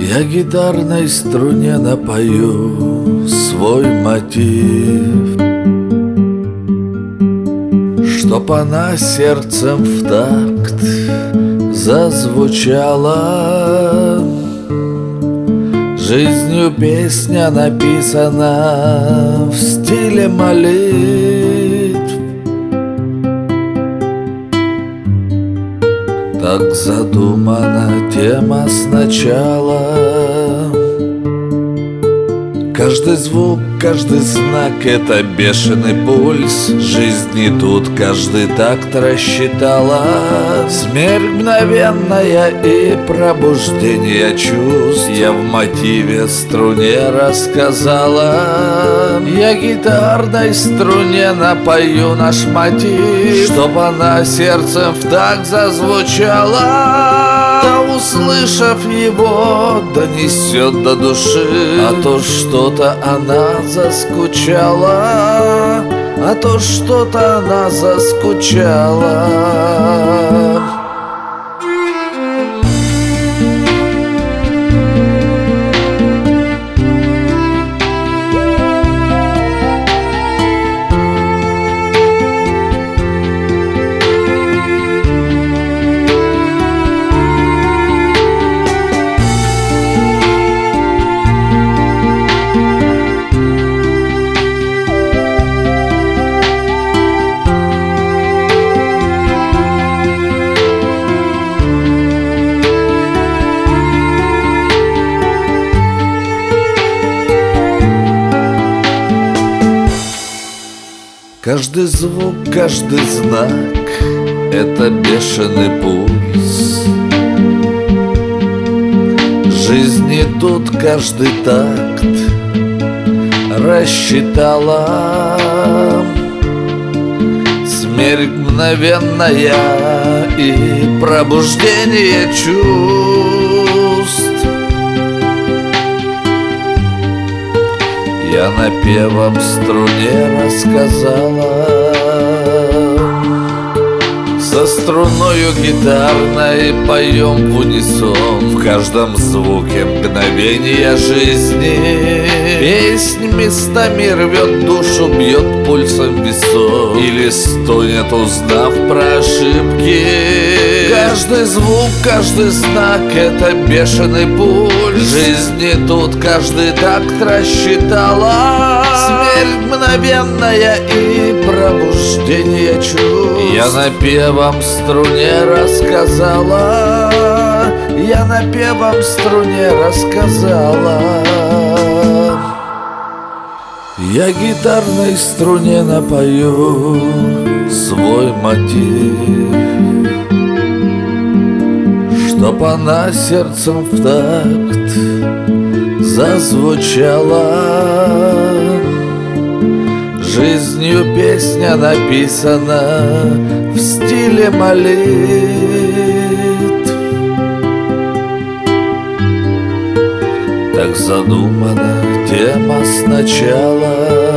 Я гитарной струне напою свой мотив, чтоб она сердцем в такт зазвучала. Жизнью песня написана в стиле молитв. Так задумана тема сначала. Каждый звук, каждый знак — это бешеный пульс жизни. Тут каждый такт рассчитала. Смерть мгновенная и пробуждение чувств я в мотиве струне рассказала. Я гитарной струне напою наш мотив, чтоб она сердцем в такт зазвучала. Да, услышав его, донесет до души, а то что-то она заскучала, а то что-то она заскучала. Каждый звук, каждый знак — это бешеный пульс жизни. Тут каждый такт рассчитала. Смерть мгновенная и пробуждение чувств я напевом струне рассказала. Со струною гитарной поем в унисон, в каждом звуке мгновения жизни. Песнь местами рвет душу, бьет пульсом висок или стонет, узнав про ошибки. Каждый звук, каждый знак — это бешеный пульс жизни. Тут каждый такт рассчитала. Смерть мгновенная и пробуждение чувств я напевом струне рассказала. Я напевом струне рассказала. Я гитарной струне напою свой мотив, чтоб она сердцем в такт зазвучала. Жизнью песня написана в стиле молитв. Так задумана тема сначала.